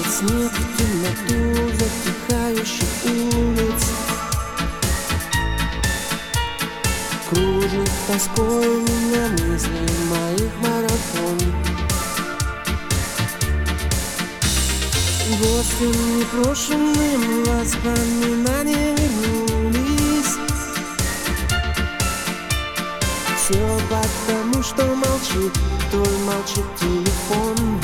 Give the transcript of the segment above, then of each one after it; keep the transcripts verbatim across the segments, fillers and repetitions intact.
снег в темноту затихающих улиц, кружит тоской меня мысли моих марафон. Гостем непрошенным воспоминания вернулись. Все потому, что молчит твой, молчит телефон.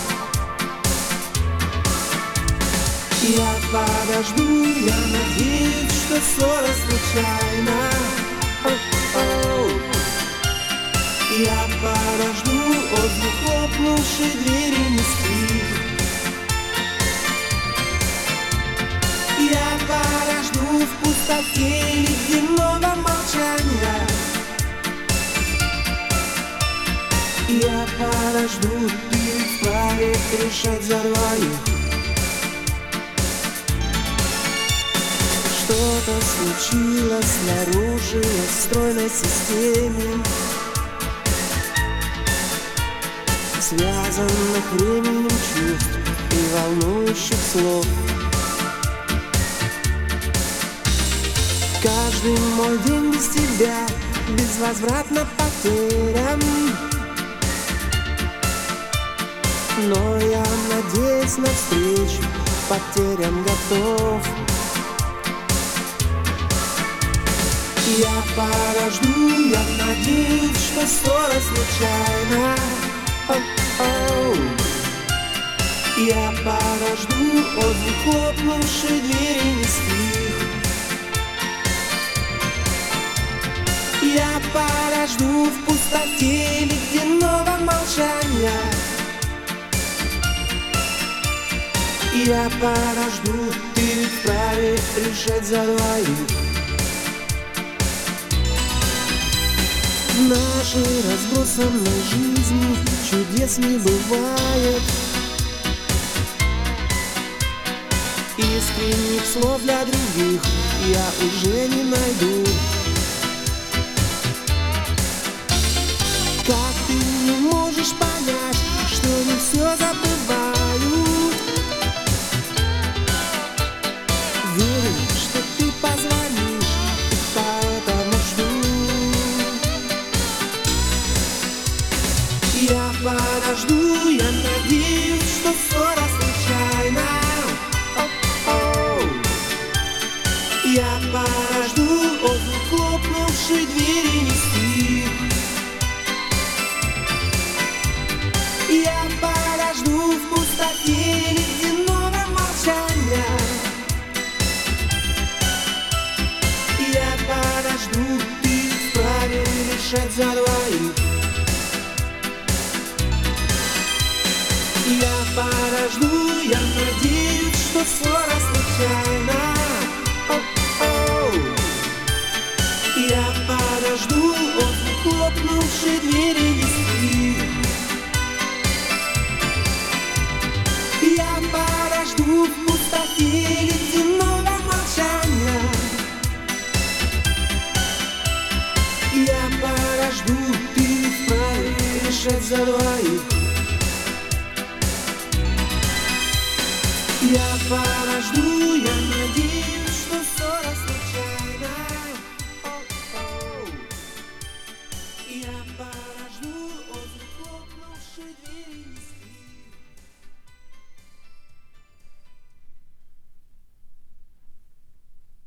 Я подожду, я надеюсь, что ссора случайна. О-о-о. Я подожду, отзвук хлопнувшей двери не стих. Я подожду в пустоте ледяного молчания. Я подожду, ты вправе решать за двоих. Что-то случилось снаружи в стройной системе, связанных временем чувств и волнующих слов. Каждый мой день без тебя безвозвратно потерян, но я надеюсь на встречу, потерям готов. Я подожду, я надеюсь, что ссора случайна. О-о-о. Я подожду, отзвук хлопнувшей двери не стих. Я подожду в пустоте ледяного молчания. Я подожду, ты вправе решать за двоих. В нашей разбросанной жизни чудес не бывает. Искренних слов для других я уже не найду. Как ты не можешь понять, что не все забывают? Верю, что ты позвонишь, и поэтому жду. Я подожду, я надеюсь, что ссора случайна. О-о-о. Я подожду, отзвук хлопнувшей двери не стих. Я подожду в пустоте ледяного молчания. Я подожду, ты вправе решать за двоих. Я подожду, я надеюсь, что ссора случайна. О-о-о. Я подожду, отзвук хлопнувшей двери не стих. Я подожду в пустоте ледяного молчания. Я подожду, ты вправе решать за двоих. Я подожду, я надеюсь, что ссора случайна. О-о-о. Я подожду.